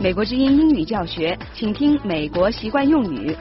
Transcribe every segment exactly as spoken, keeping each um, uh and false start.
美国之音英语教学，请听美国习惯用语。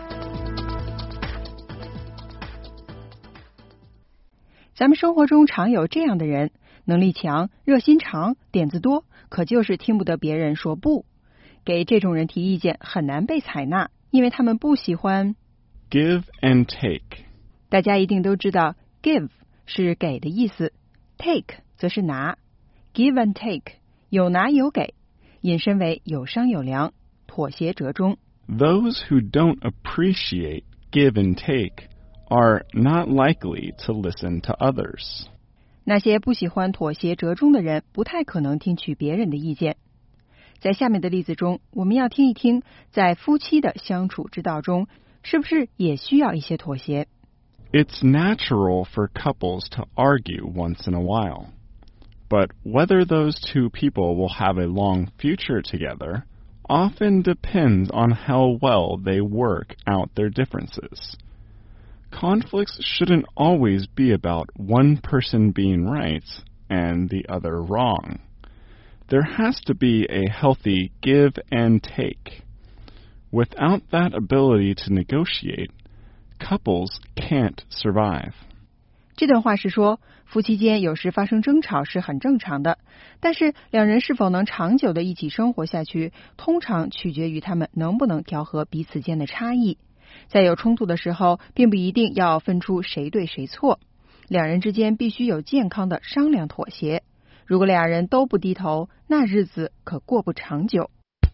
咱们生活中常有这样的人，能力强、热心肠、点子多，可就是听不得别人说不。给这种人提意见很难被采纳，因为他们不喜欢 give and take。 大家一定都知道 give 是给的意思， take 则是拿。 give and take 有拿有给，引申为有商有量，妥协折中。 Those who don't appreciate give and take are not likely to listen to others. 那些不喜欢妥协折中的人，不太可能听取别人的意见。在下面的例子中，我们要听一听，在夫妻的相处之道中，是不是也需要一些妥协？ It's natural for couples to argue once in a while, but whether those two people will have a long future together often depends on how well they work out their differences. Conflicts shouldn't always be about one person being right and the other wrong. There has to be a healthy give and take. Without that ability to negotiate, couples can't survive. 这段话是说，夫妻间有时发生争吵是很正常的，但是两人是否能长久的一起生活下去，通常取决于他们能不能调和彼此间的差异。在有冲突的时候，并不一定要分出谁对谁错，两人之间必须有健康的商量妥协。如果俩人都不低头，那日子可过不长久。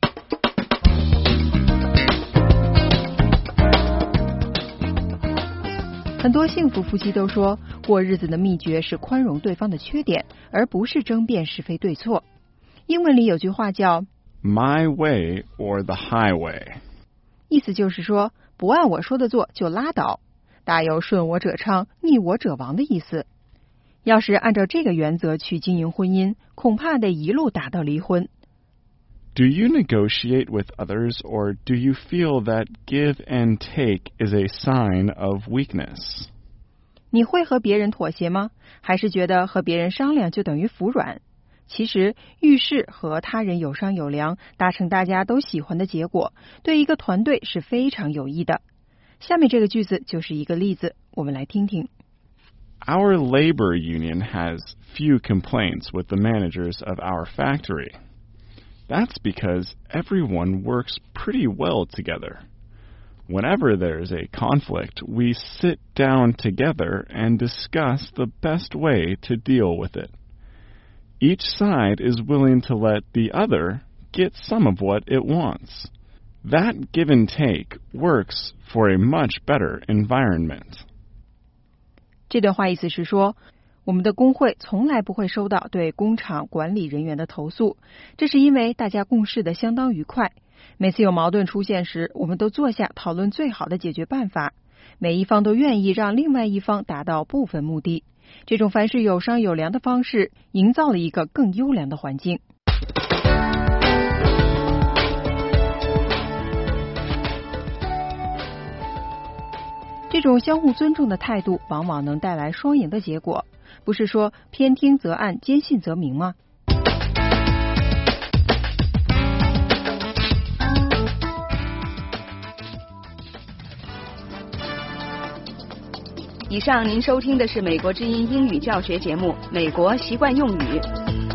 很多幸福夫妻都说，过日子的秘诀是宽容对方的缺点，而不是争辩是非对错。英文里有句话叫 My way or the highway. 意思就是说，不按我说的做就拉倒，大有顺我者昌，逆我者亡的意思。要是按照这个原则去经营婚姻，恐怕得一路打到离婚。 Do you negotiate with others, or do you feel that give and take is a sign of weakness? 你会和别人妥协吗？还是觉得和别人商量就等于服软？其实遇事和他人有商有量，达成大家都喜欢的结果，对一个团队是非常有益的。下面这个句子就是一个例子，我们来听听。 Our labor union has few complaints with the managers of our factory. That's because everyone works pretty well together. Whenever there's a conflict, we sit down together and discuss the best way to deal with it. Each side is willing to let the other get some of what it wants. That give and take works for a much better environment. 这段话意思是说，我们的工会从来不会收到对工厂管理人员的投诉，这是因为大家共事的相当愉快。每次有矛盾出现时，我们都坐下讨论最好的解决办法，每一方都愿意让另外一方达到部分目的。这种凡事有商有量的方式，营造了一个更优良的环境。这种相互尊重的态度往往能带来双赢的结果，不是说偏听则暗，坚信则明吗？以上您收听的是美国之音英语教学节目《美国习惯用语》。